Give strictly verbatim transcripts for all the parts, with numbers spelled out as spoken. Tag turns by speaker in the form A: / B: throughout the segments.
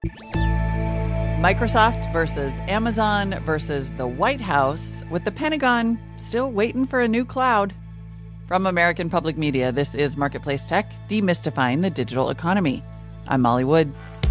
A: Microsoft versus Amazon versus the White House, with the Pentagon still waiting for a new cloud. From American Public Media, this is Marketplace Tech, demystifying the digital economy. I'm Molly Wood.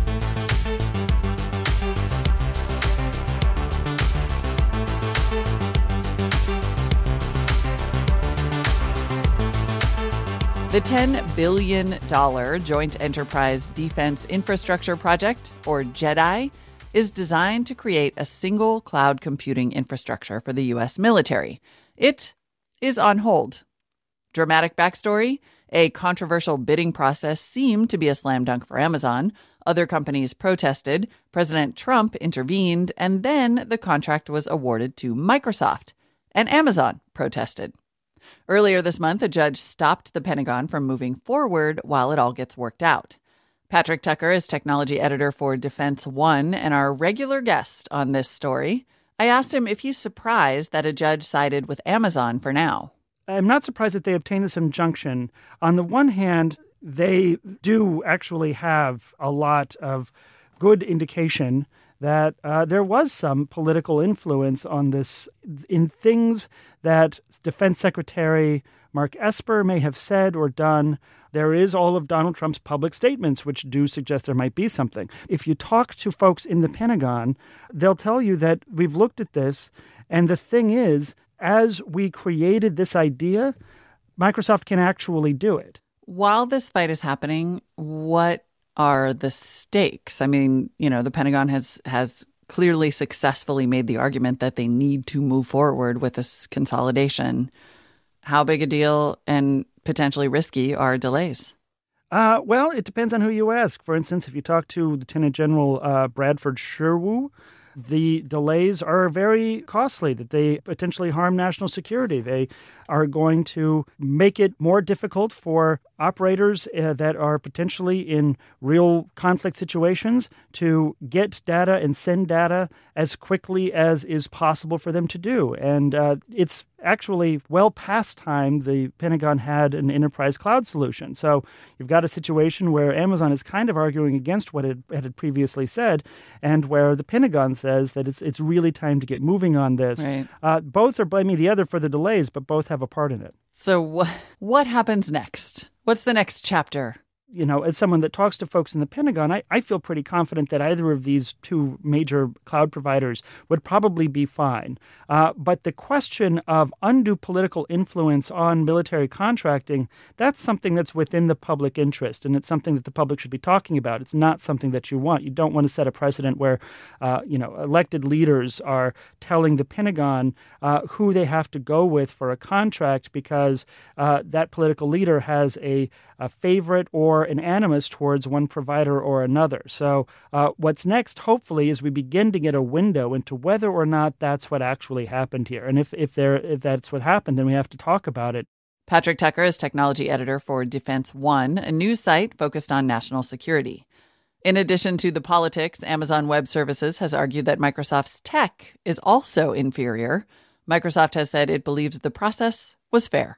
A: The ten billion dollars Joint Enterprise Defense Infrastructure Project, or JEDI, is designed to create a single cloud computing infrastructure for the U S military. It is on hold. Dramatic backstory: a controversial bidding process seemed to be a slam dunk for Amazon. Other companies protested, President Trump intervened, and then the contract was awarded to Microsoft, and Amazon protested. Earlier this month, a judge stopped the Pentagon from moving forward while it all gets worked out. Patrick Tucker is technology editor for Defense One and our regular guest on this story. I asked him if he's surprised that a judge sided with Amazon for now.
B: I'm not surprised that they obtained this injunction. On the one hand, they do actually have a lot of good indication that uh, there was some political influence on this in things that Defense Secretary Mark Esper may have said or done. There is all of Donald Trump's public statements, which do suggest there might be something. If you talk to folks in the Pentagon, they'll tell you that we've looked at this, and the thing is, as we created this idea, Microsoft can actually do it.
A: While this fight is happening, what are the stakes? I mean, you know, the Pentagon has has clearly successfully made the argument that they need to move forward with this consolidation. How big a deal and potentially risky are delays?
B: Uh, well, it depends on who you ask. For instance, if you talk to Lieutenant General uh, Bradford Sherwood, the delays are very costly, that they potentially harm national security. They are going to make it more difficult for operators uh, that are potentially in real conflict situations to get data and send data as quickly as is possible for them to do. And uh, it's actually well past time the Pentagon had an enterprise cloud solution. So you've got a situation where Amazon is kind of arguing against what it had previously said, and where the Pentagon says that it's it's really time to get moving on this.
A: Right.
B: Uh, both are blaming the other for the delays, but both have a part in it.
A: So wh- what happens next? What's the next chapter?
B: You know, as someone that talks to folks in the Pentagon, I, I feel pretty confident that either of these two major cloud providers would probably be fine. Uh, but the question of undue political influence on military contracting, that's something that's within the public interest, and it's something that the public should be talking about. It's not something that you want. You don't want to set a precedent where, uh, you know, elected leaders are telling the Pentagon uh, who they have to go with for a contract because uh, that political leader has a, a favorite or an animus towards one provider or another. So uh, what's next, hopefully, is we begin to get a window into whether or not that's what actually happened here. And if if there if that's what happened, then we have to talk about it.
A: Patrick Tucker is technology editor for Defense One, a news site focused on national security. In addition to the politics, Amazon Web Services has argued that Microsoft's tech is also inferior. Microsoft has said it believes the process was fair.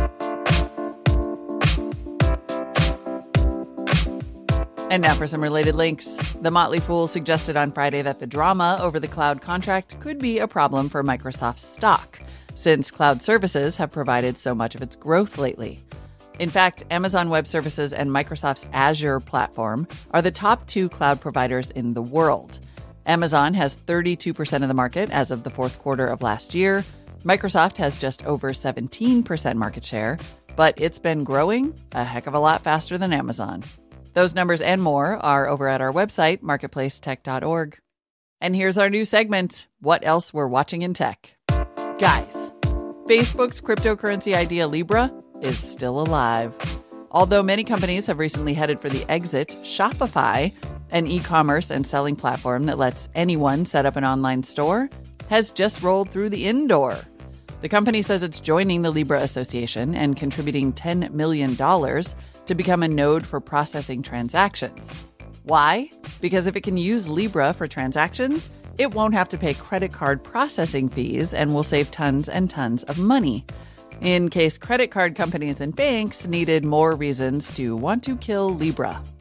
A: And now for some related links. The Motley Fool suggested on Friday that the drama over the cloud contract could be a problem for Microsoft's stock, since cloud services have provided so much of its growth lately. In fact, Amazon Web Services and Microsoft's Azure platform are the top two cloud providers in the world. Amazon has thirty-two percent of the market as of the fourth quarter of last year. Microsoft has just over seventeen percent market share, but it's been growing a heck of a lot faster than Amazon. Those numbers and more are over at our website, marketplace tech dot org. And here's our new segment, What Else We're Watching in Tech. Guys, Facebook's cryptocurrency idea Libra is still alive. Although many companies have recently headed for the exit, Shopify, an e-commerce and selling platform that lets anyone set up an online store, has just rolled through the inn door. The company says it's joining the Libra Association and contributing ten million dollars to become a node for processing transactions. Why? Because if it can use Libra for transactions, it won't have to pay credit card processing fees and will save tons and tons of money. In case credit card companies and banks needed more reasons to want to kill Libra.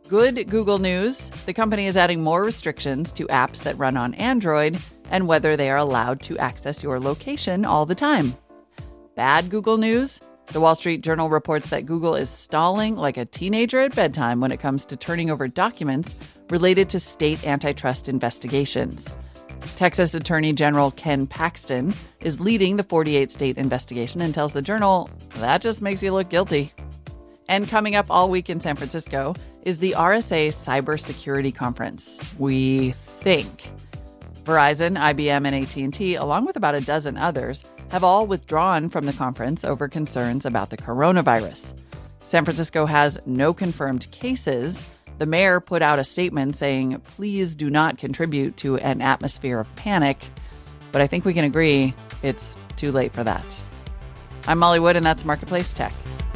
A: Good Google news, the company is adding more restrictions to apps that run on Android and whether they are allowed to access your location all the time. Bad Google news, the Wall Street Journal reports that Google is stalling like a teenager at bedtime when it comes to turning over documents related to state antitrust investigations. Texas Attorney General Ken Paxton is leading the forty-eight state investigation and tells the Journal, that just makes you look guilty. And coming up all week in San Francisco is the R S A Cybersecurity Conference, we think. Verizon, I B M, and A T and T, along with about a dozen others, have all withdrawn from the conference over concerns about the coronavirus. San Francisco has no confirmed cases. The mayor put out a statement saying, please do not contribute to an atmosphere of panic. But I think we can agree it's too late for that. I'm Molly Wood, and that's Marketplace Tech.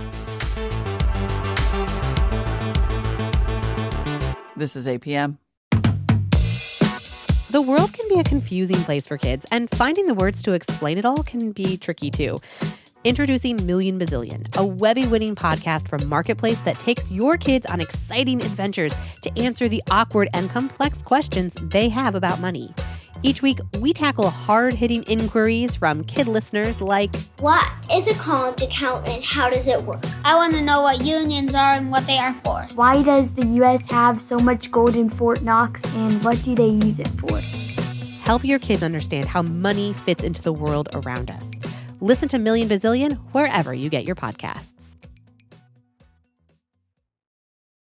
A: This is A P M.
C: The world can be a confusing place for kids, and finding the words to explain it all can be tricky too. Introducing Million Bazillion, a Webby-winning podcast from Marketplace that takes your kids on exciting adventures to answer the awkward and complex questions they have about money. Each week, we tackle hard-hitting inquiries from kid listeners like,
D: what is a college account and how does it work? I want to know what unions are and what they are for.
E: Why does the U S have so much gold in Fort Knox and what do they use it for?
C: Help your kids understand how money fits into the world around us. Listen to Million Bazillion wherever you get your podcasts.